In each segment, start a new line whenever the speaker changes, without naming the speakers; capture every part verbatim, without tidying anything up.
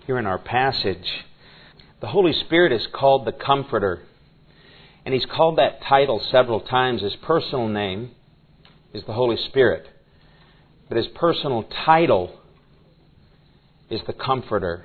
here in our passage, the Holy Spirit is called the Comforter. And He's called that title several times. His personal name is the Holy Spirit. But His personal title is the Comforter.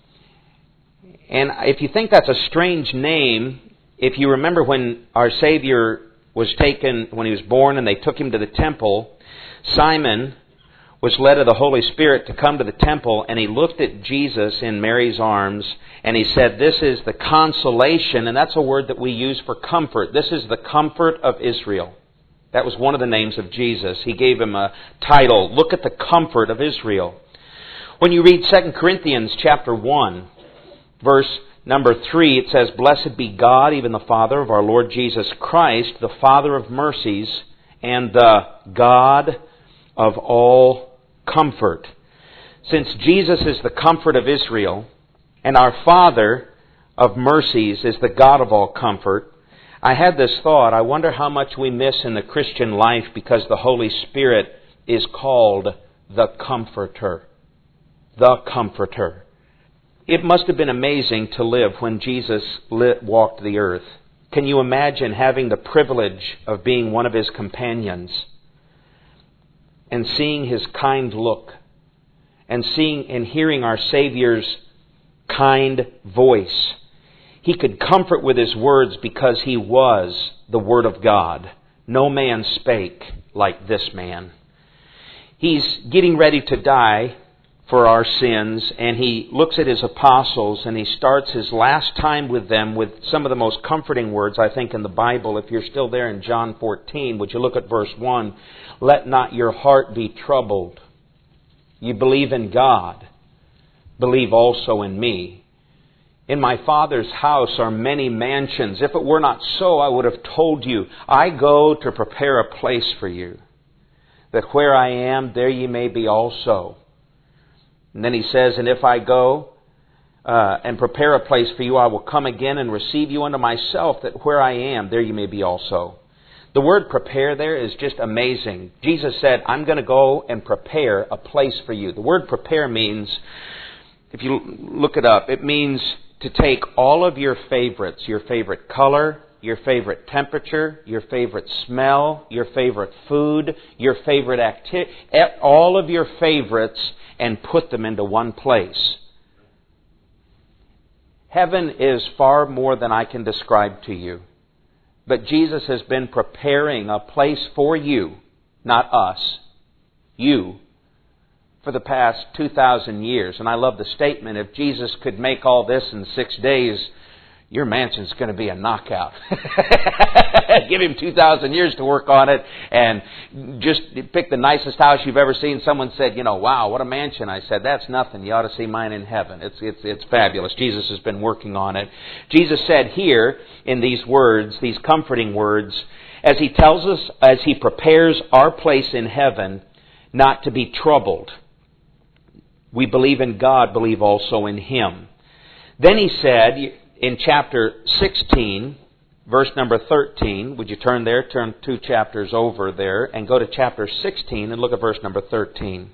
And if you think that's a strange name, if you remember when our Savior was taken, when He was born and they took Him to the temple, Simon was led of the Holy Spirit to come to the temple, and he looked at Jesus in Mary's arms, and he said, "This is the consolation," and that's a word that we use for comfort. This is the comfort of Israel. That was one of the names of Jesus. He gave Him a title, "Look at the comfort of Israel." When you read Second Corinthians chapter one, verse number three, it says, "Blessed be God, even the Father of our Lord Jesus Christ, the Father of mercies, and the God of all comfort." Since Jesus is the comfort of Israel, and our Father of mercies is the God of all comfort, I had this thought, I wonder how much we miss in the Christian life because the Holy Spirit is called the Comforter. The Comforter. It must have been amazing to live when Jesus walked the earth. Can you imagine having the privilege of being one of His companions and seeing His kind look and seeing and hearing our Savior's kind voice? He could comfort with His words because He was the Word of God. No man spake like this man. He's getting ready to die for our sins, and He looks at His apostles and He starts His last time with them with some of the most comforting words, I think, in the Bible. If you're still there in John fourteen, would you look at verse one? "Let not your heart be troubled. You believe in God. Believe also in me. In my Father's house are many mansions. If it were not so, I would have told you. I go to prepare a place for you, that where I am, there ye may be also." And then He says, "And if I go uh, and prepare a place for you, I will come again and receive you unto myself, that where I am, there you may be also." The word prepare there is just amazing. Jesus said, "I'm going to go and prepare a place for you." The word prepare means, if you look it up, it means to take all of your favorites, your favorite color, your favorite temperature, your favorite smell, your favorite food, your favorite activity, all of your favorites, and put them into one place. Heaven is far more than I can describe to you. But Jesus has been preparing a place for you, not us, you, for the past two thousand years. And I love the statement, if Jesus could make all this in six days, your mansion's going to be a knockout. Give Him two thousand years to work on it and just pick the nicest house you've ever seen. Someone said, you know, "Wow, what a mansion." I said, "That's nothing. You ought to see mine in heaven." It's, it's, it's fabulous. Jesus has been working on it. Jesus said here in these words, these comforting words, as He tells us, as He prepares our place in heaven, not to be troubled. We believe in God, believe also in Him. Then He said, in chapter sixteen, verse number thirteen, would you turn there, turn two chapters over there, and go to chapter sixteen and look at verse number thirteen.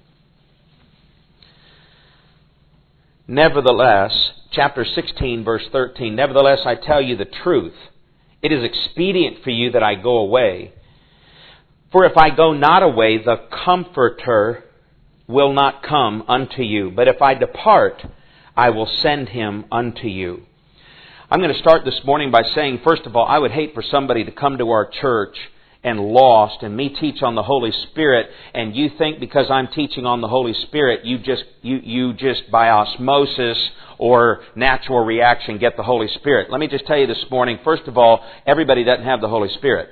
"Nevertheless," chapter sixteen, verse thirteen, "Nevertheless, I tell you the truth. It is expedient for you that I go away. For if I go not away, the Comforter will not come unto you. But if I depart, I will send Him unto you." I'm going to start this morning by saying, first of all, I would hate for somebody to come to our church and lost, and me teach on the Holy Spirit, and you think because I'm teaching on the Holy Spirit, you just you you just by osmosis or natural reaction get the Holy Spirit. Let me just tell you this morning, first of all, everybody doesn't have the Holy Spirit.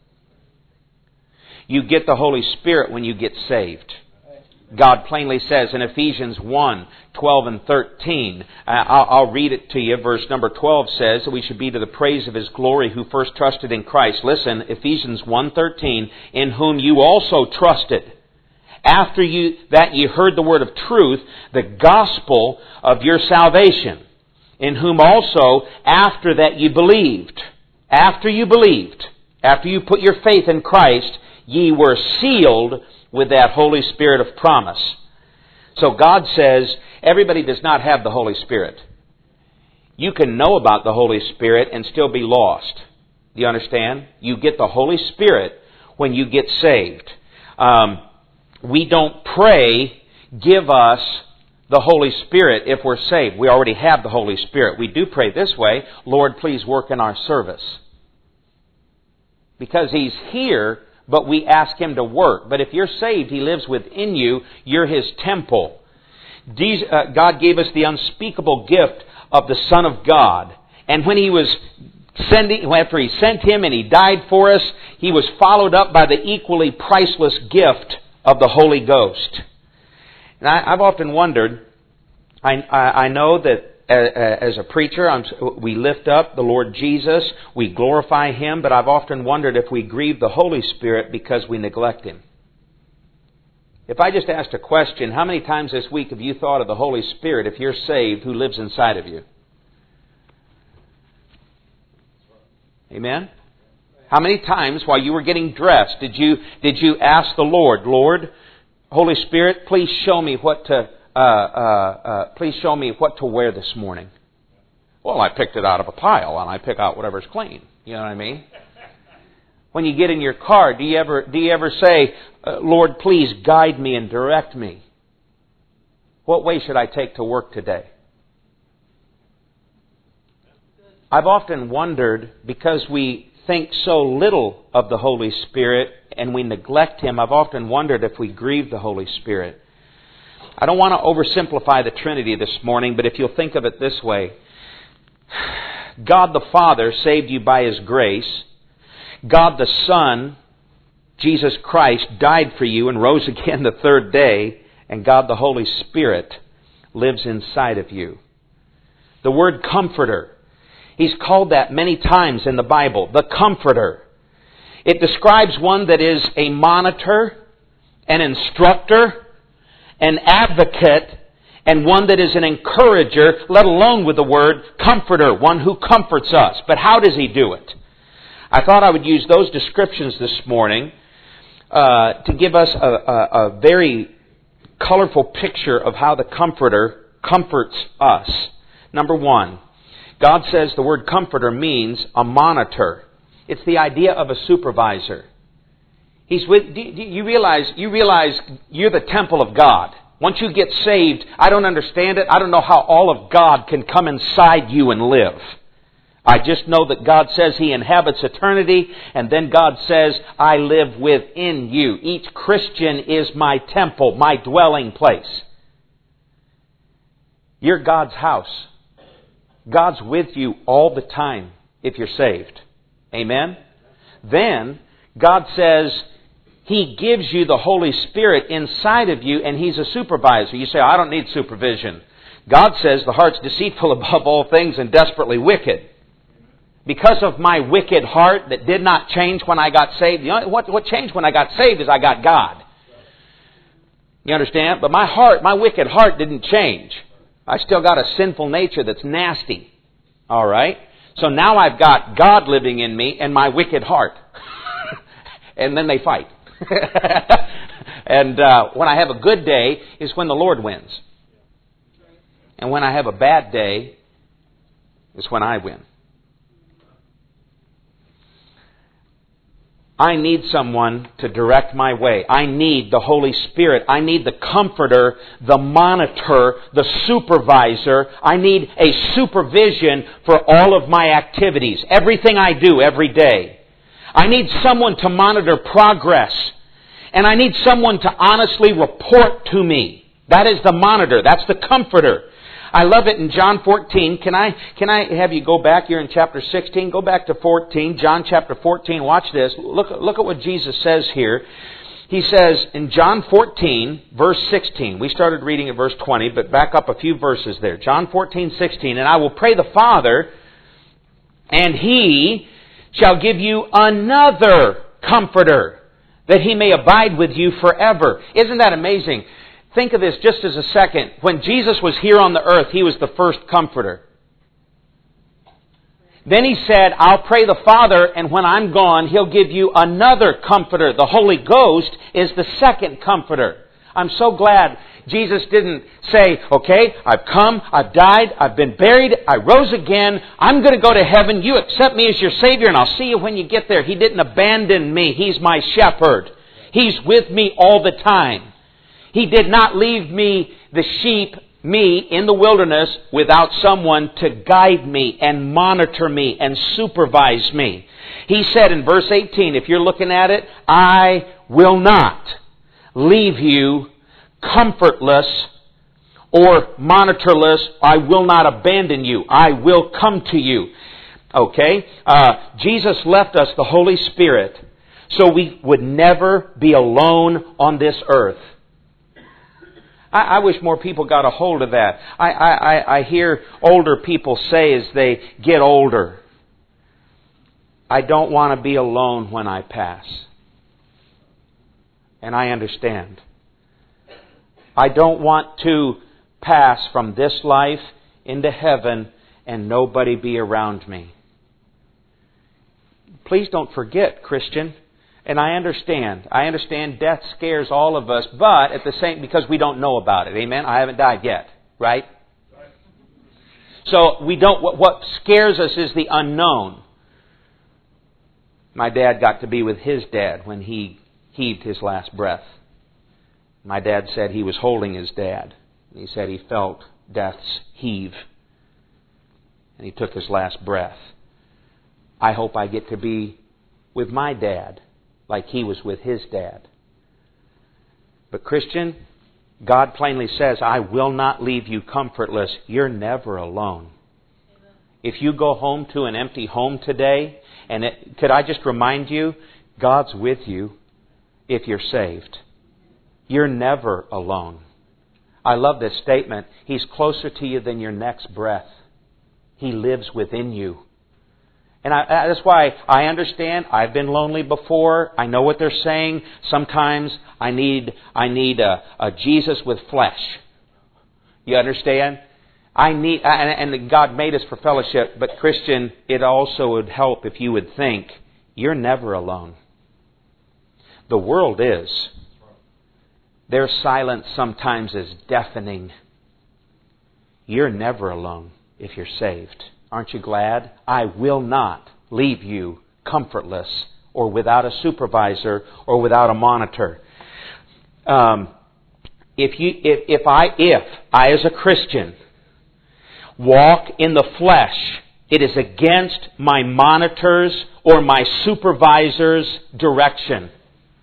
You get the Holy Spirit when you get saved. God plainly says in Ephesians one, twelve and thirteen, I'll, I'll read it to you. Verse number twelve says that we should be to the praise of His glory who first trusted in Christ. Listen, Ephesians one thirteen, "In whom you also trusted, after you that ye heard the word of truth, the gospel of your salvation, in whom also after that you believed." After you believed, after you put your faith in Christ, ye were sealed with that Holy Spirit of promise. So God says everybody does not have the Holy Spirit. You can know about the Holy Spirit and still be lost. Do you understand? You get the Holy Spirit when you get saved. Um, we don't pray, give us the Holy Spirit if we're saved. We already have the Holy Spirit. We do pray this way, Lord, please work in our service. Because He's here, but we ask Him to work. But if you're saved, He lives within you. You're His temple. These, uh, God gave us the unspeakable gift of the Son of God. And when He was sending, after He sent Him and He died for us, He was followed up by the equally priceless gift of the Holy Ghost. And I, I've often wondered, I, I, I know that as a preacher, I'm, we lift up the Lord Jesus, we glorify Him, but I've often wondered if we grieve the Holy Spirit because we neglect Him. If I just asked a question, how many times this week have you thought of the Holy Spirit, if you're saved, who lives inside of you? Amen? How many times while you were getting dressed did you did you ask the Lord, Lord, Holy Spirit, please show me what to uh, uh, uh, please show me what to wear this morning? Well, I picked it out of a pile, and I pick out whatever's clean. You know what I mean? When you get in your car, do you ever do you ever say, Lord, please guide me and direct me? What way should I take to work today? I've often wondered, because we think so little of the Holy Spirit and we neglect Him, I've often wondered if we grieve the Holy Spirit. I don't want to oversimplify the Trinity this morning, but if you'll think of it this way, God the Father saved you by His grace. God the Son, Jesus Christ, died for you and rose again the third day. And God the Holy Spirit lives inside of you. The word Comforter, He's called that many times in the Bible. The Comforter. It describes one that is a monitor, an instructor, an advocate, and one that is an encourager, let alone with the word Comforter, one who comforts us. But how does He do it? I thought I would use those descriptions this morning uh, to give us a, a, a very colorful picture of how the Comforter comforts us. Number one, God says the word comforter means a monitor. It's the idea of a supervisor. He's with. Do you realize? You realize you're the temple of God. Once you get saved, I don't understand it. I don't know how all of God can come inside you and live. I just know that God says He inhabits eternity, and then God says, I live within you. Each Christian is my temple, my dwelling place. You're God's house. God's with you all the time if you're saved. Amen? Then, God says He gives you the Holy Spirit inside of you, and He's a supervisor. You say, I don't need supervision. God says the heart's deceitful above all things and desperately wicked. Because of my wicked heart that did not change when I got saved. The only, what, what changed when I got saved is I got God. You understand? But my heart, my wicked heart didn't change. I still got a sinful nature that's nasty. All right? So now I've got God living in me and my wicked heart. And then they fight. And uh, when I have a good day is when the Lord wins. And when I have a bad day is when I win. I need someone to direct my way. I need the Holy Spirit. I need the Comforter, the monitor, the supervisor. I need a supervision for all of my activities, everything I do every day. I need someone to monitor progress. And I need someone to honestly report to me. That is the monitor. That's the Comforter. I love it in John fourteen. Can I can I have you go back here in chapter sixteen? Go back to fourteen. John chapter fourteen. Watch this. Look, look at what Jesus says here. He says in John fourteen, verse sixteen. We started reading at verse twenty, but back up a few verses there. John fourteen, sixteen. And I will pray the Father, and He shall give you another Comforter, that He may abide with you forever. Isn't that amazing? Think of this just as a second. When Jesus was here on the earth, He was the first Comforter. Then He said, I'll pray the Father, and when I'm gone, He'll give you another Comforter. The Holy Ghost is the second Comforter. I'm so glad Jesus didn't say, okay, I've come, I've died, I've been buried, I rose again, I'm going to go to heaven, you accept me as your Savior, and I'll see you when you get there. He didn't abandon me. He's my shepherd. He's with me all the time. He did not leave me, the sheep, me, in the wilderness without someone to guide me and monitor me and supervise me. He said in verse eighteen, if you're looking at it, I will not leave you comfortless or monitorless. I will not abandon you. I will come to you. Okay? Uh, Jesus left us the Holy Spirit so we would never be alone on this earth. I, I wish more people got a hold of that. I, I, I hear older people say as they get older, I don't want to be alone when I pass. And I understand. I don't want to pass from this life into heaven and nobody be around me. Please don't forget, Christian. And I understand. I understand death scares all of us, but at the same, because we don't know about it. Amen? I haven't died yet, right? So we don't, what, what scares us is the unknown. My dad got to be with his dad when he heaved his last breath. My dad said he was holding his dad. He said he felt death's heave. And he took his last breath. I hope I get to be with my dad like he was with his dad. But Christian, God plainly says, I will not leave you comfortless. You're never alone. Amen. If you go home to an empty home today, and it, could I just remind you, God's with you if you're saved. You're never alone. I love this statement. He's closer to you than your next breath. He lives within you. And I, that's why I understand. I've been lonely before. I know what they're saying. Sometimes I need I need a, a Jesus with flesh. You understand? I need, and, and God made us for fellowship. But Christian, it also would help if you would think you're never alone. The world is. Their silence sometimes is deafening. You're never alone if you're saved. Aren't you glad? I will not leave you comfortless or without a supervisor or without a monitor. Um, if you, if, if I, if I as a Christian walk in the flesh, it is against my monitor's or my supervisor's direction.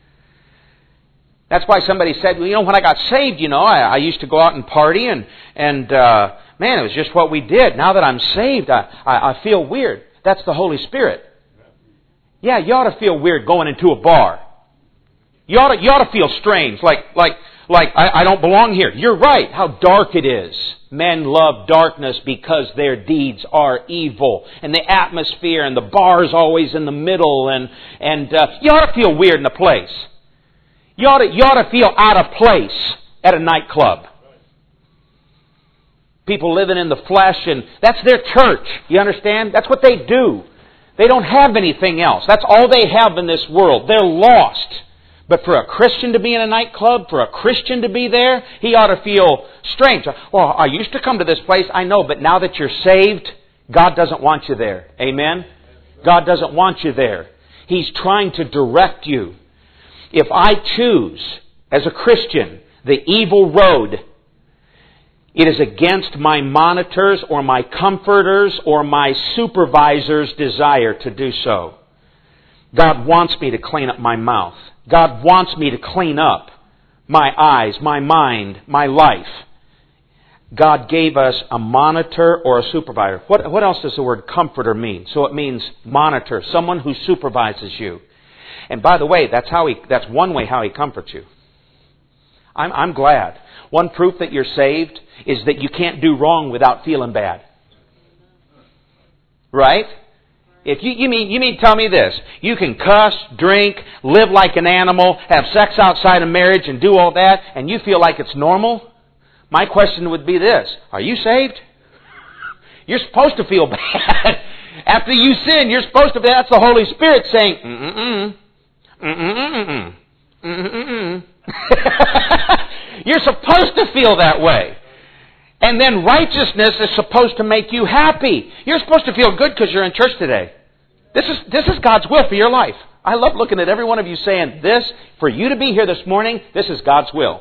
That's why somebody said, well, you know, when I got saved, you know, I, I used to go out and party and, and, uh, man, it was just what we did. Now that I'm saved, I, I, I feel weird. That's the Holy Spirit. Yeah, you ought to feel weird going into a bar. You ought to, you ought to feel strange, like, like, like I, I don't belong here. You're right, how dark it is. Men love darkness because their deeds are evil. And the atmosphere and the bar's always in the middle. And, and uh, you ought to feel weird in a place. You ought to, you ought to feel out of place at a nightclub. People living in the flesh, and that's their church. You understand? That's what they do. They don't have anything else. That's all they have in this world. They're lost. But for a Christian to be in a nightclub, for a Christian to be there, he ought to feel strange. Well, I used to come to this place, I know, but now that you're saved, God doesn't want you there. Amen? God doesn't want you there. He's trying to direct you. If I choose, as a Christian, the evil road, it is against my monitor's or my comforter's or my supervisor's desire to do so. God wants me to clean up my mouth. God wants me to clean up my eyes, my mind, my life. God gave us a monitor or a supervisor. What, what else does the word comforter mean? So it means monitor, someone who supervises you. And by the way, that's how he, that's one way how He comforts you. I'm, I'm glad. One proof that you're saved is that you can't do wrong without feeling bad. Right? If you, you mean, you mean tell me this. You can cuss, drink, live like an animal, have sex outside of marriage and do all that, and you feel like it's normal? My question would be this. Are you saved? You're supposed to feel bad. After you sin, you're supposed to, that's the Holy Spirit saying, mm-mm-mm, mm-mm-mm, mm-mm-mm. You're supposed to feel that way. And then righteousness is supposed to make you happy. You're supposed to feel good because you're in church today. This is, this is God's will for your life. I love looking at every one of you saying this, for you to be here this morning, this is God's will.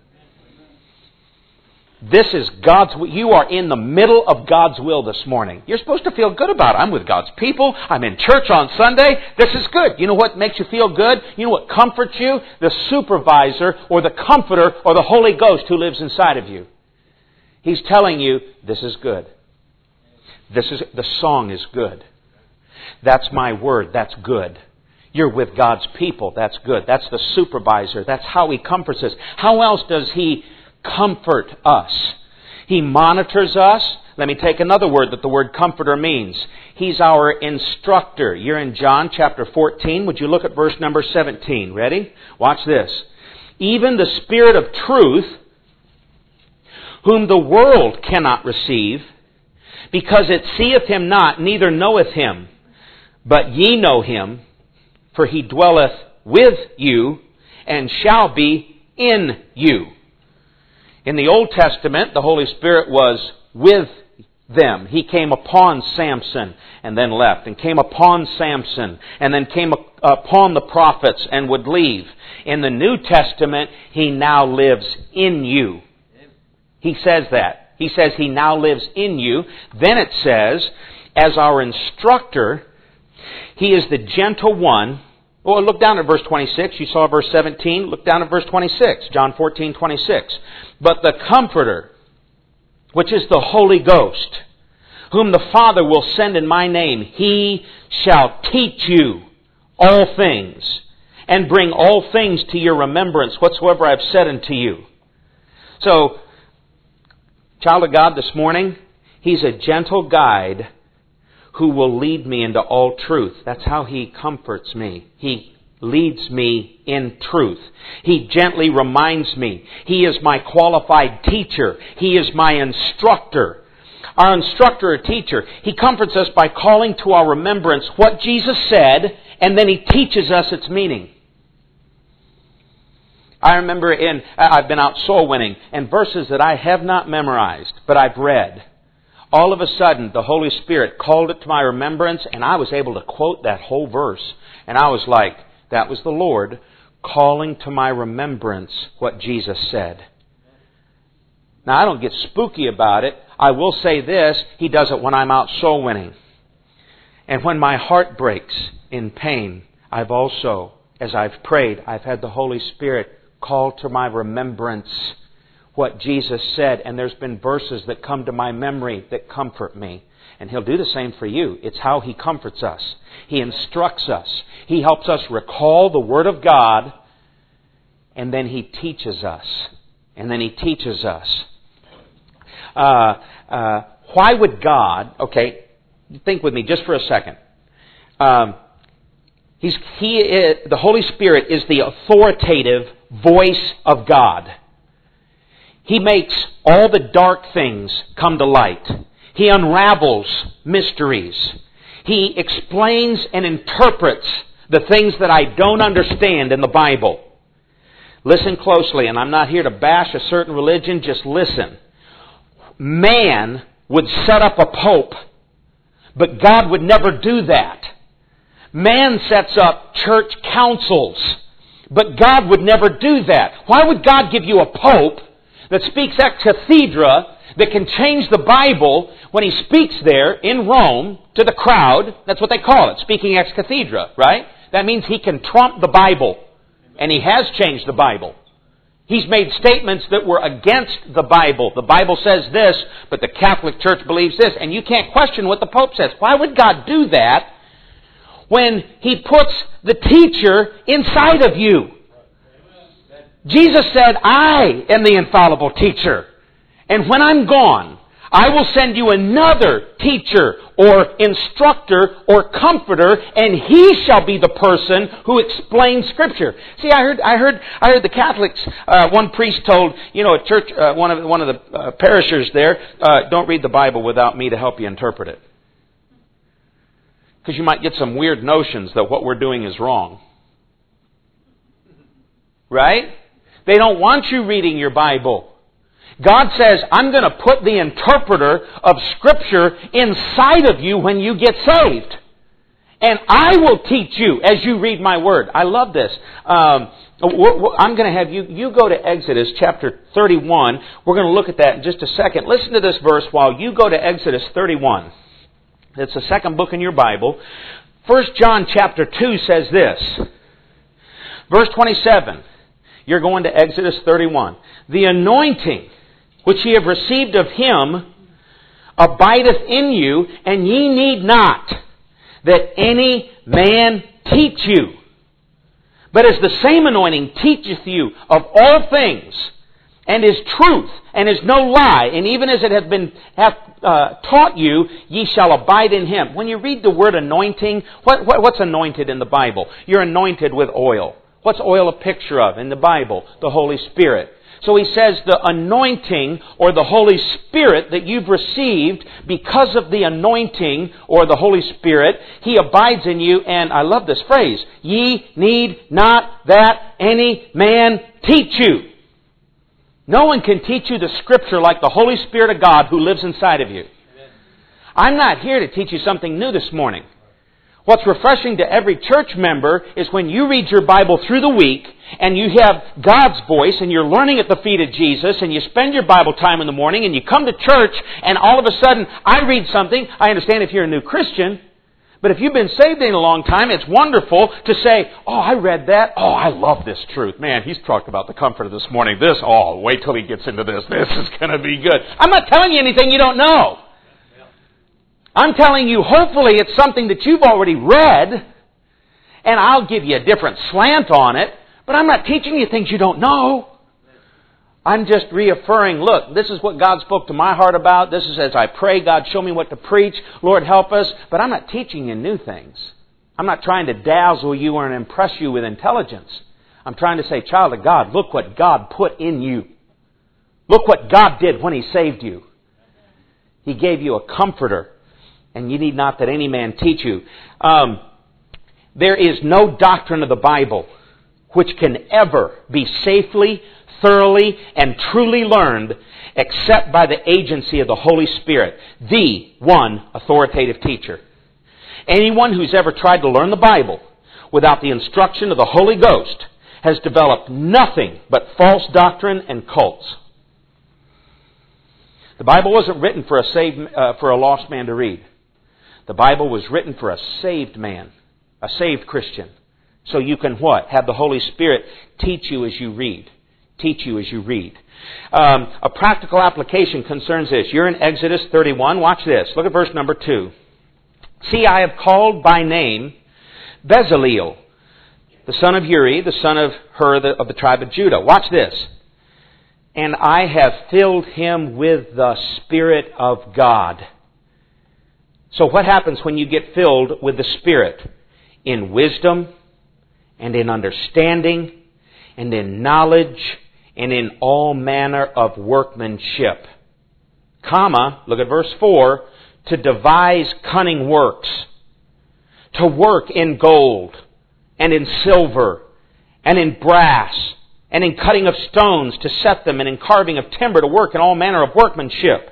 This is God's will. You are in the middle of God's will this morning. You're supposed to feel good about it. I'm with God's people. I'm in church on Sunday. This is good. You know what makes you feel good? You know what comforts you? The supervisor or the comforter or the Holy Ghost who lives inside of you. He's telling you, this is good. This is, the song is good. That's my word. That's good. You're with God's people. That's good. That's the supervisor. That's how He comforts us. How else does He comfort us? He monitors us. Let me take another word that the word comforter means. He's our instructor. You're in John chapter fourteen. Would you look at verse number seventeen? Ready? Watch this. Even the Spirit of truth, whom the world cannot receive, because it seeth Him not, neither knoweth Him. But ye know Him, for He dwelleth with you, and shall be in you. In the Old Testament, the Holy Spirit was with them. He came upon Samson and then left, and came upon Samson and then came upon the prophets and would leave. In the New Testament, He now lives in you. He says that. He says He now lives in you. Then it says, as our instructor, He is the gentle one. Well, look down at verse twenty-six. You saw verse seventeen. Look down at verse twenty-six. John fourteen, twenty-six. But the Comforter, which is the Holy Ghost, whom the Father will send in my name, He shall teach you all things, and bring all things to your remembrance, whatsoever I have said unto you. So, child of God, this morning, He's a gentle guide who will lead me into all truth. That's how He comforts me. He leads me in truth. He gently reminds me. He is my qualified teacher. He is my instructor. Our instructor or teacher, He comforts us by calling to our remembrance what Jesus said, and then He teaches us its meaning. I remember in, I've been out soul winning, and verses that I have not memorized, but I've read. All of a sudden, the Holy Spirit called it to my remembrance, and I was able to quote that whole verse. And I was like, that was the Lord calling to my remembrance what Jesus said. Now, I don't get spooky about it. I will say this, He does it when I'm out soul winning. And when my heart breaks in pain, I've also, as I've prayed, I've had the Holy Spirit call to my remembrance what Jesus said, and there's been verses that come to my memory that comfort me. And He'll do the same for you. It's how He comforts us. He instructs us. He helps us recall the Word of God, and then He teaches us. And then He teaches us. Uh, uh, why would God, okay, think with me just for a second. Um, he's, he is, the Holy Spirit is the authoritative voice of God. He makes all the dark things come to light. He unravels mysteries. He explains and interprets the things that I don't understand in the Bible. Listen closely, and I'm not here to bash a certain religion, just listen. Man would set up a pope, but God would never do that. Man sets up church councils, but God would never do that. Why would God give you a pope that speaks ex cathedra, that can change the Bible when he speaks there in Rome to the crowd? That's what they call it, speaking ex cathedra, right? That means he can trump the Bible. And he has changed the Bible. He's made statements that were against the Bible. The Bible says this, but the Catholic Church believes this. And you can't question what the Pope says. Why would God do that when He puts the teacher inside of you? Jesus said, I am the infallible teacher. And when I'm gone, I will send you another teacher or instructor or comforter, and he shall be the person who explains Scripture. See, I heard, I heard, I heard the Catholics. Uh, one priest told, you know, a church, uh, one of one of the uh, parishioners there, uh, don't read the Bible without me to help you interpret it, because you might get some weird notions that what we're doing is wrong. Right? They don't want you reading your Bible. God says, I'm going to put the interpreter of Scripture inside of you when you get saved. And I will teach you as you read my Word. I love this. Um, I'm going to have you, you go to Exodus chapter thirty-one. We're going to look at that in just a second. Listen to this verse while you go to Exodus thirty-one. It's the second book in your Bible. First John chapter two says this. Verse twenty-seven. You're going to Exodus thirty-one. The anointing which ye have received of Him abideth in you, and ye need not that any man teach you. But as the same anointing teacheth you of all things, and is truth, and is no lie, and even as it hath been hath uh, taught you, ye shall abide in Him. When you read the word anointing, what, what, what's anointed in the Bible? You're anointed with oil. What's oil a picture of in the Bible? The Holy Spirit. So he says the anointing or the Holy Spirit that you've received because of the anointing or the Holy Spirit, He abides in you. And I love this phrase, ye need not that any man teach you. No one can teach you the Scripture like the Holy Spirit of God who lives inside of you. I'm not here to teach you something new this morning. What's refreshing to every church member is when you read your Bible through the week and you have God's voice and you're learning at the feet of Jesus and you spend your Bible time in the morning and you come to church and all of a sudden I read something. I understand if you're a new Christian, but if you've been saved in a long time, it's wonderful to say, oh, I read that. Oh, I love this truth. Man, he's talked about the comfort of this morning. This, oh, wait till he gets into this. This is going to be good. I'm not telling you anything you don't know. I'm telling you, hopefully it's something that you've already read, and I'll give you a different slant on it, but I'm not teaching you things you don't know. I'm just reaffirming, look, this is what God spoke to my heart about. This is as I pray, God, show me what to preach. Lord, help us. But I'm not teaching you new things. I'm not trying to dazzle you or impress you with intelligence. I'm trying to say, child of God, look what God put in you. Look what God did when He saved you. He gave you a comforter. And you need not that any man teach you. Um, there is no doctrine of the Bible which can ever be safely, thoroughly, and truly learned except by the agency of the Holy Spirit, the one authoritative teacher. Anyone who's ever tried to learn the Bible without the instruction of the Holy Ghost has developed nothing but false doctrine and cults. The Bible wasn't written for a saved, uh, for a lost man to read. The Bible was written for a saved man, a saved Christian. So you can what? Have the Holy Spirit teach you as you read. Teach you as you read. Um, a practical application concerns this. You're in Exodus thirty-one. Watch this. Look at verse number two. See, I have called by name Bezaleel, the son of Uri, the son of Hur the, of the tribe of Judah. Watch this. And I have filled him with the Spirit of God. So what happens when you get filled with the Spirit? In wisdom, and in understanding, and in knowledge, and in all manner of workmanship. Comma, look at verse four, to devise cunning works, to work in gold, and in silver, and in brass, and in cutting of stones to set them, and in carving of timber to work in all manner of workmanship.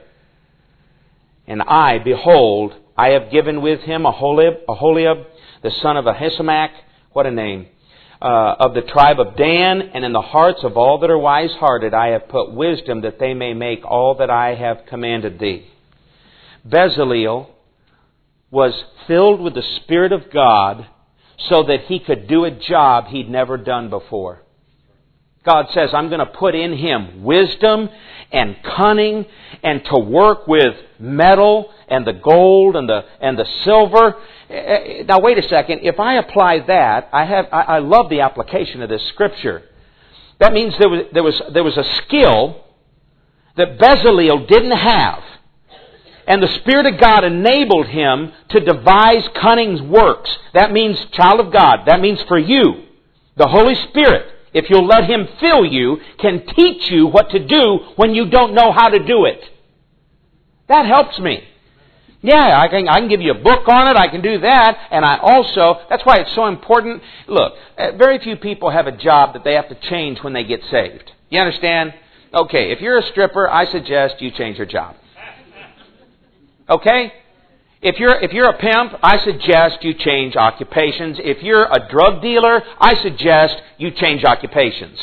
And I, behold, I have given with him Aholiab, Aholiab the son of Ahisamach, what a name, uh, of the tribe of Dan, and in the hearts of all that are wise-hearted I have put wisdom that they may make all that I have commanded thee. Bezaleel was filled with the Spirit of God so that he could do a job he'd never done before. God says, I'm going to put in him wisdom and cunning and to work with metal and the gold and the and the silver. Now wait a second. If I apply that, I have I, I love the application of this scripture. That means there was there was there was a skill that Bezaleel didn't have. And the Spirit of God enabled him to devise cunning works. That means, child of God, that means for you, the Holy Spirit, if you'll let Him fill you, can teach you what to do when you don't know how to do it. That helps me. Yeah, I can, I can give you a book on it. I can do that. And I also, that's why it's so important. Look, very few people have a job that they have to change when they get saved. You understand? Okay, if you're a stripper, I suggest you change your job. Okay? If you're, if you're a pimp, I suggest you change occupations. If you're a drug dealer, I suggest you change occupations.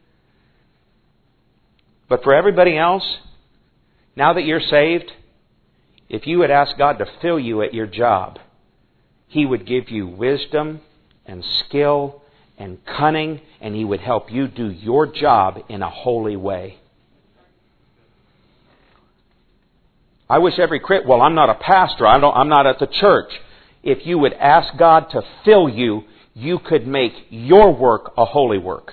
But for everybody else, now that you're saved, if you would ask God to fill you at your job, He would give you wisdom and skill and cunning, and He would help you do your job in a holy way. I wish every Christian, well, I'm not a pastor, I don't, I'm not at the church. If you would ask God to fill you, you could make your work a holy work.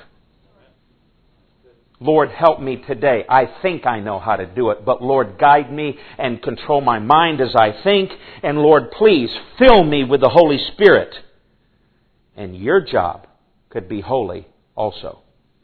Lord, help me today. I think I know how to do it, but Lord, guide me and control my mind as I think. And Lord, please fill me with the Holy Spirit. And your job could be holy also.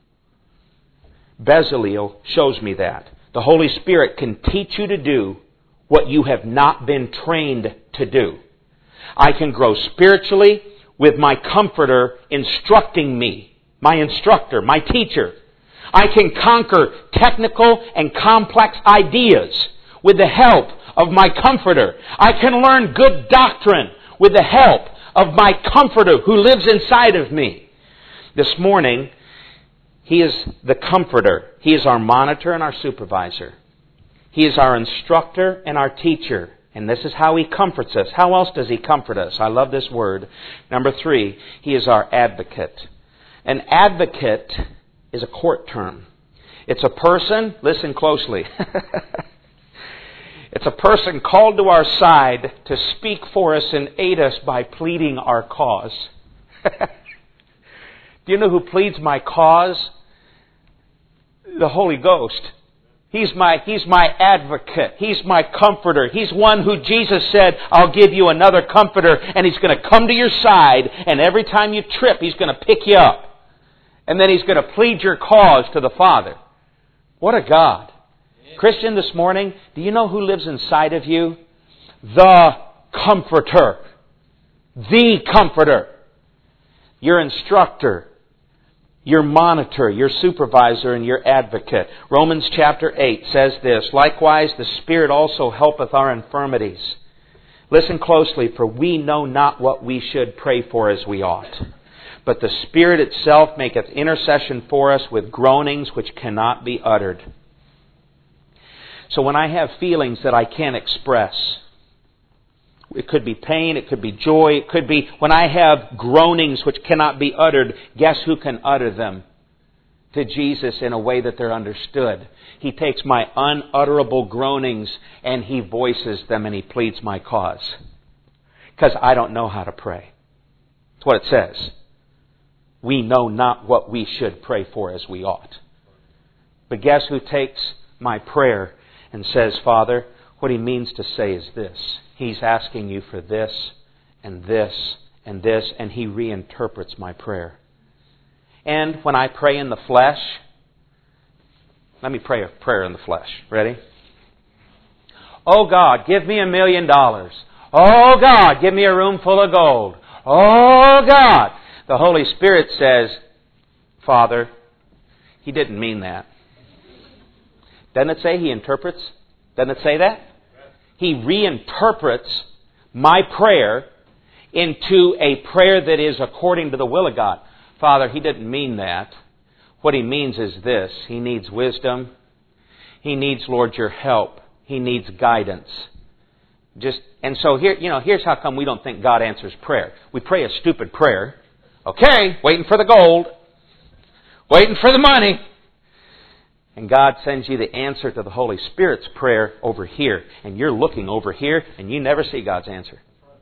Bezaleel shows me that. The Holy Spirit can teach you to do what you have not been trained to do. I can grow spiritually with my Comforter instructing me, my instructor, my teacher. I can conquer technical and complex ideas with the help of my Comforter. I can learn good doctrine with the help of my Comforter who lives inside of me. This morning, He is the Comforter. He is our monitor and our supervisor. He is our instructor and our teacher. And this is how He comforts us. How else does He comfort us? I love this word. Number three, He is our advocate. An advocate is a court term. It's a person, listen closely, it's a person called to our side to speak for us and aid us by pleading our cause. Do you know who pleads my cause? The Holy Ghost. He's my, he's my advocate. He's my comforter. He's one who Jesus said, I'll give you another comforter, and He's going to come to your side, and every time you trip, He's going to pick you up. And then He's going to plead your cause to the Father. What a God. Christian, this morning, do you know who lives inside of you? The Comforter. The Comforter. Your instructor, your monitor, your supervisor, and your advocate. Romans chapter eight says this, likewise the Spirit also helpeth our infirmities. Listen closely, for we know not what we should pray for as we ought. But the Spirit itself maketh intercession for us with groanings which cannot be uttered. So when I have feelings that I can't express, it could be pain, it could be joy, it could be when I have groanings which cannot be uttered, guess who can utter them to Jesus in a way that they're understood? He takes my unutterable groanings and He voices them and He pleads my cause. Because I don't know how to pray. That's what it says. We know not what we should pray for as we ought. But guess who takes my prayer and says, Father, what He means to say is this. He's asking you for this and this and this, and He reinterprets my prayer. And when I pray in the flesh, let me pray a prayer in the flesh. Ready? Oh God, give me a million dollars. Oh God, give me a room full of gold. Oh God. The Holy Spirit says, Father, He didn't mean that. Doesn't it say He interprets? Doesn't it say that? He reinterprets my prayer into a prayer that is according to the will of God. Father, He didn't mean that. What He means is this. He needs wisdom. He needs, Lord, your help. He needs guidance. Just and so here, you know, here's how come we don't think God answers prayer. We pray a stupid prayer. Okay, waiting for the gold. Waiting for the money. And God sends you the answer to the Holy Spirit's prayer over here. And you're looking over here and you never see God's answer.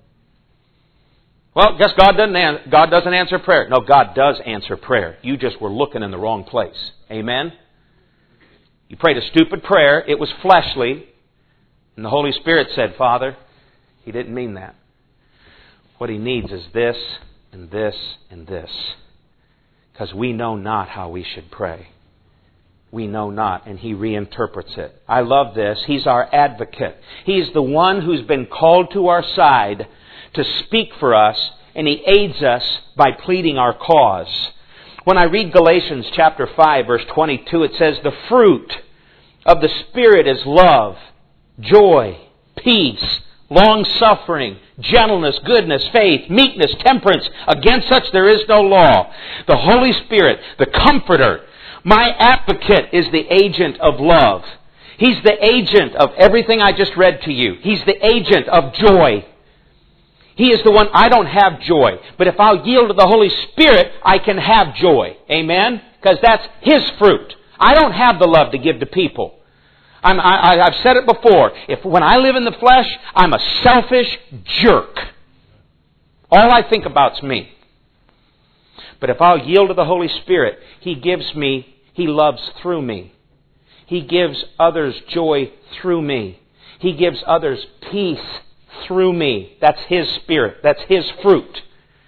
Well, guess God doesn't, an- God doesn't answer prayer. No, God does answer prayer. You just were looking in the wrong place. Amen? You prayed a stupid prayer. It was fleshly. And the Holy Spirit said, Father, He didn't mean that. What He needs is this and this and this. Because we know not how we should pray. we know not. And He reinterprets it. I love this. He's our advocate. He's the one who's been called to our side to speak for us, and He aids us by pleading our cause. When I read Galatians chapter five, verse twenty-two, it says, the fruit of the Spirit is love, joy, peace, long-suffering, gentleness, goodness, faith, meekness, temperance. Against such there is no law. The Holy Spirit, the Comforter, my advocate, is the agent of love. He's the agent of everything I just read to you. He's the agent of joy. He is the one. I don't have joy. But if I'll yield to the Holy Spirit, I can have joy. Amen? Because that's His fruit. I don't have the love to give to people. I'm, I, I've said it before. If when I live in the flesh, I'm a selfish jerk. All I think about is me. But if I'll yield to the Holy Spirit, He gives me, He loves through me. He gives others joy through me. He gives others peace through me. That's His Spirit. That's His fruit.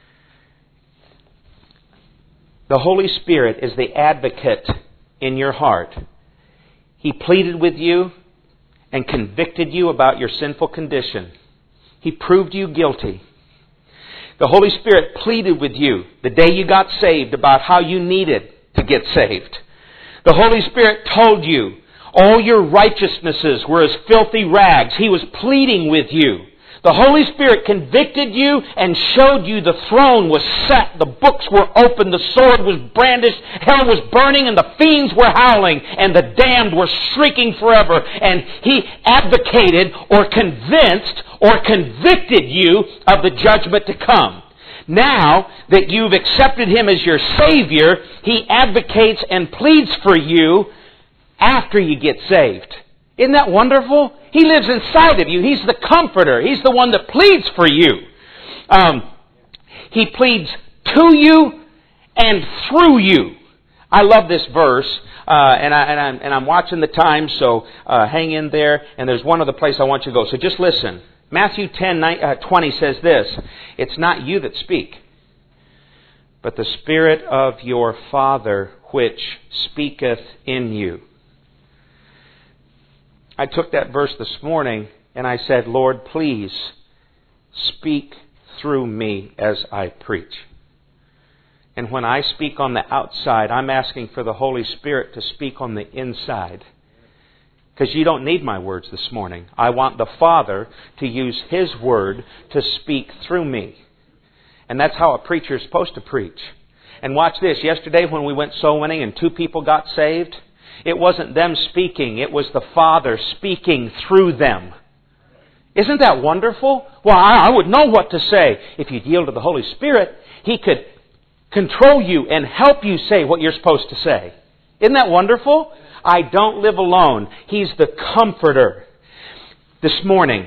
The Holy Spirit is the advocate in your heart. He pleaded with you and convicted you about your sinful condition. He proved you guilty. The Holy Spirit pleaded with you the day you got saved about how you needed to get saved. The Holy Spirit told you all your righteousnesses were as filthy rags. He was pleading with you. The Holy Spirit convicted you and showed you the throne was set, the books were open, the sword was brandished, hell was burning, and the fiends were howling, and the damned were shrieking forever. And He advocated or convinced or convicted you of the judgment to come. Now that you've accepted Him as your Savior, He advocates and pleads for you after you get saved. Isn't that wonderful? He lives inside of you. He's the Comforter. He's the one that pleads for you. Um, he pleads to you and through you. I love this verse, uh, and, I, and, I'm, and I'm watching the time, so uh, hang in there. And there's one other place I want you to go. So just listen. Matthew ten twenty says this, it's not you that speak, but the Spirit of your Father which speaketh in you. I took that verse this morning and I said, Lord, please speak through me as I preach. And when I speak on the outside, I'm asking for the Holy Spirit to speak on the inside. Because you don't need my words this morning. I want the Father to use His Word to speak through me. And that's how a preacher is supposed to preach. And watch this. Yesterday when we went soul winning and two people got saved, it wasn't them speaking. It was the Father speaking through them. Isn't that wonderful? Well, I would know what to say. If you'd yield to the Holy Spirit, He could control you and help you say what you're supposed to say. Isn't that wonderful? I don't live alone. He's the Comforter. This morning,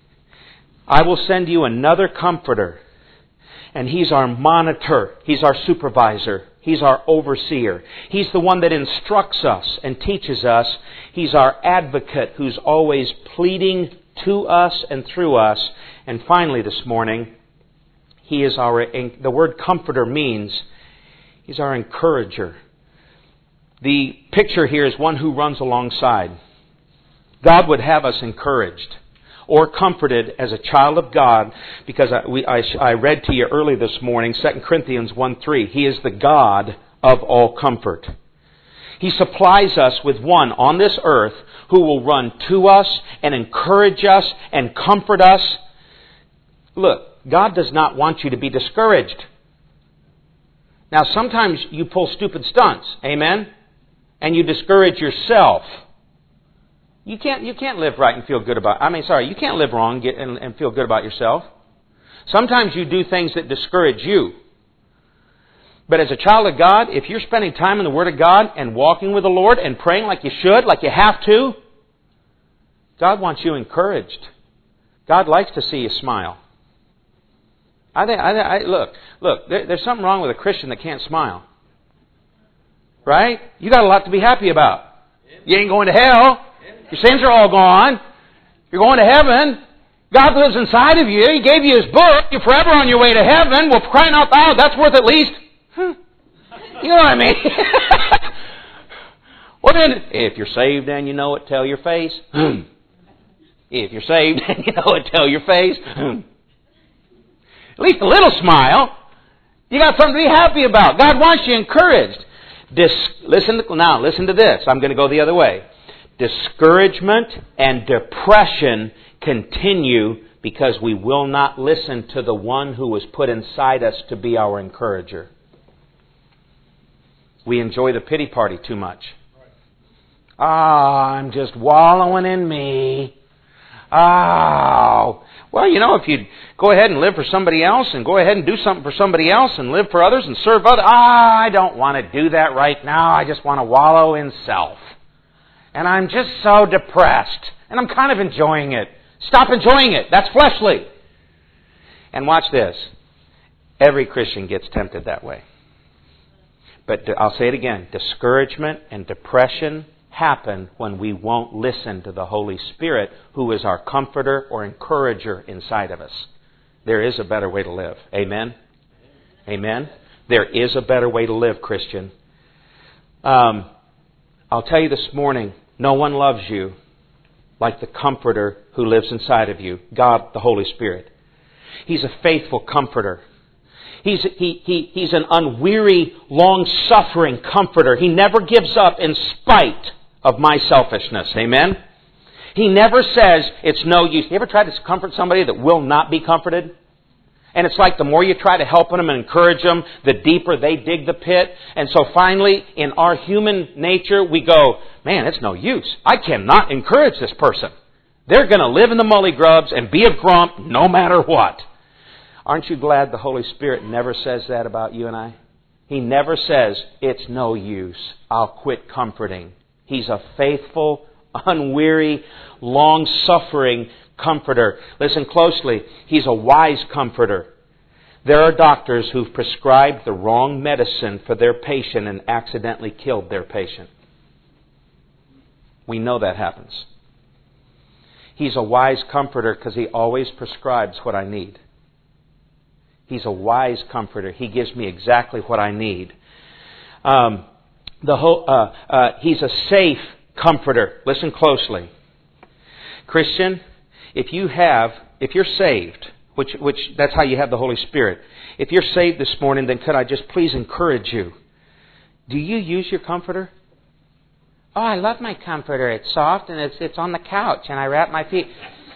I will send you another Comforter. And He's our monitor. He's our supervisor. He's our overseer. He's the one that instructs us and teaches us. He's our advocate who's always pleading to us and through us. And finally this morning, He is our, the word comforter means He's our encourager. The picture here is one who runs alongside. God would have us encouraged or comforted as a child of God, because I, we, I, I read to you early this morning, Second Corinthians one three. He is the God of all comfort. He supplies us with one on this earth who will run to us and encourage us and comfort us. Look, God does not want you to be discouraged. Now, sometimes you pull stupid stunts, amen? And you discourage yourself. You can't, you can't live right and feel good about, I mean, sorry, you can't live wrong get, and, and feel good about yourself. Sometimes you do things that discourage you. But as a child of God, if you're spending time in the Word of God and walking with the Lord and praying like you should, like you have to, God wants you encouraged. God likes to see you smile. I think, I, I, look, look, there, there's something wrong with a Christian that can't smile. Right? You got a lot to be happy about. You ain't going to hell. Your sins are all gone. You're going to heaven. God lives inside of you. He gave you His book. You're forever on your way to heaven. Well, crying out loud, that's worth at least... Hmm. You know what I mean? Well then, if you're saved and you know it, tell your face. If you're saved and you know it, tell your face. At least a little smile. You got something to be happy about. God wants you encouraged. Dis- listen to, now, listen to this. I'm going to go the other way. Discouragement and depression continue because we will not listen to the one who was put inside us to be our encourager. We enjoy the pity party too much. Ah, oh, I'm just wallowing in me. Oh, well, you know, if you go ahead and live for somebody else and go ahead and do something for somebody else and live for others and serve others, ah, I don't want to do that right now. I just want to wallow in self. And I'm just so depressed. And I'm kind of enjoying it. Stop enjoying it. That's fleshly. And watch this. Every Christian gets tempted that way. But I'll say it again. Discouragement and depression happen when we won't listen to the Holy Spirit, who is our comforter or encourager inside of us. There is a better way to live. Amen? Amen? There is a better way to live, Christian. Um, I'll tell you this morning, no one loves you like the comforter who lives inside of you, God, the Holy Spirit. He's a faithful comforter. He's, he, he, he's an unweary, long-suffering comforter. He never gives up in spite of my selfishness. Amen? He never says it's no use. You ever tried to comfort somebody that will not be comforted? And it's like the more you try to help them and encourage them, the deeper they dig the pit. And so finally, in our human nature, we go, man, it's no use. I cannot encourage this person. They're going to live in the mully grubs and be a grump no matter what. Aren't you glad the Holy Spirit never says that about you and I? He never says, it's no use. I'll quit comforting. He's a faithful, unweary, long-suffering comforter. Listen closely. He's a wise comforter. There are doctors who've prescribed the wrong medicine for their patient and accidentally killed their patient. We know that happens. He's a wise comforter because he always prescribes what I need. He's a wise comforter. He gives me exactly what I need. Um, the whole, uh, uh, he's a safe comforter. Listen closely. Christian, if you have, if you're saved, which, which that's how you have the Holy Spirit. If you're saved this morning, then could I just please encourage you? Do you use your comforter? Oh, I love my comforter. It's soft and it's it's on the couch and I wrap my feet.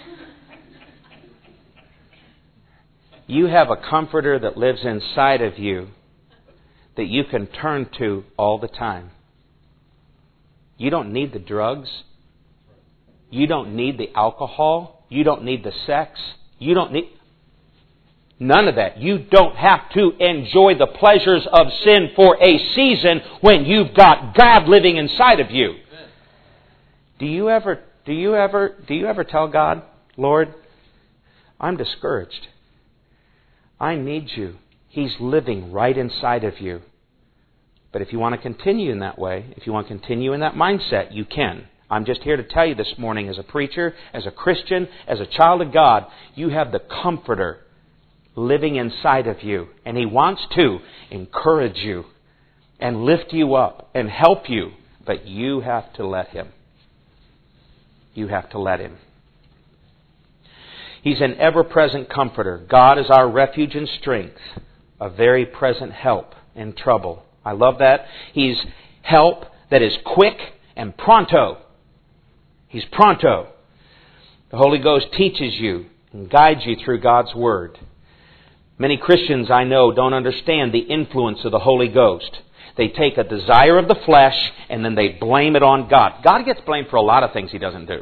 You have a comforter that lives inside of you that you can turn to all the time. You don't need the drugs. You don't need the alcohol. You don't need the sex. You don't need... None of that. You don't have to enjoy the pleasures of sin for a season when you've got God living inside of you. Do you ever, do you ever, do you ever tell God, Lord, I'm discouraged. I need you. He's living right inside of you. But if you want to continue in that way, if you want to continue in that mindset, you can. I'm just here to tell you this morning, as a preacher, as a Christian, as a child of God, you have the Comforter living inside of you. And He wants to encourage you and lift you up and help you. But you have to let Him. You have to let Him. He's an ever-present comforter. God is our refuge and strength, a very present help in trouble. I love that. He's help that is quick and pronto. He's pronto. The Holy Ghost teaches you and guides you through God's Word. Many Christians I know don't understand the influence of the Holy Ghost. They take a desire of the flesh and then they blame it on God. God gets blamed for a lot of things He doesn't do.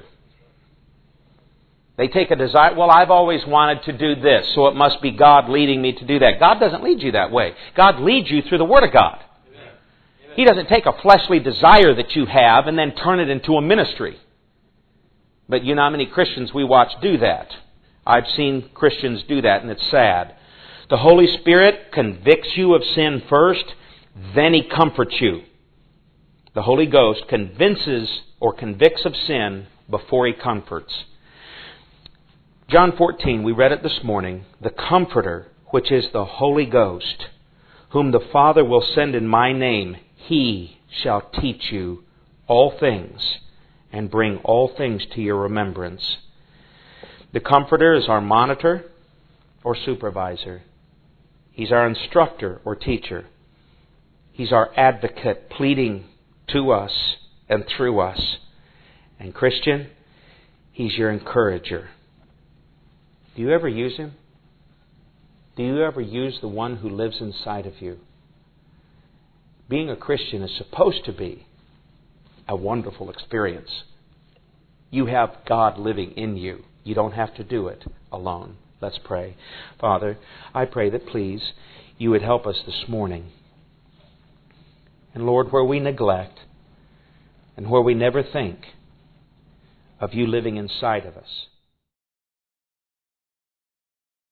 They take a desire, well, I've always wanted to do this, so it must be God leading me to do that. God doesn't lead you that way. God leads you through the Word of God. Amen. He doesn't take a fleshly desire that you have and then turn it into a ministry. But you know how many Christians we watch do that? I've seen Christians do that, and it's sad. The Holy Spirit convicts you of sin first, then He comforts you. The Holy Ghost convinces or convicts of sin before He comforts. John fourteen, we read it this morning, the Comforter, which is the Holy Ghost, whom the Father will send in my name, He shall teach you all things and bring all things to your remembrance. The Comforter is our monitor or supervisor. He's our instructor or teacher. He's our advocate, pleading to us and through us. And Christian, He's your encourager. Do you ever use Him? Do you ever use the one who lives inside of you? Being a Christian is supposed to be a wonderful experience. You have God living in you. You don't have to do it alone. Let's pray. Father, I pray that please you would help us this morning. And Lord, where we neglect and where we never think of you living inside of us,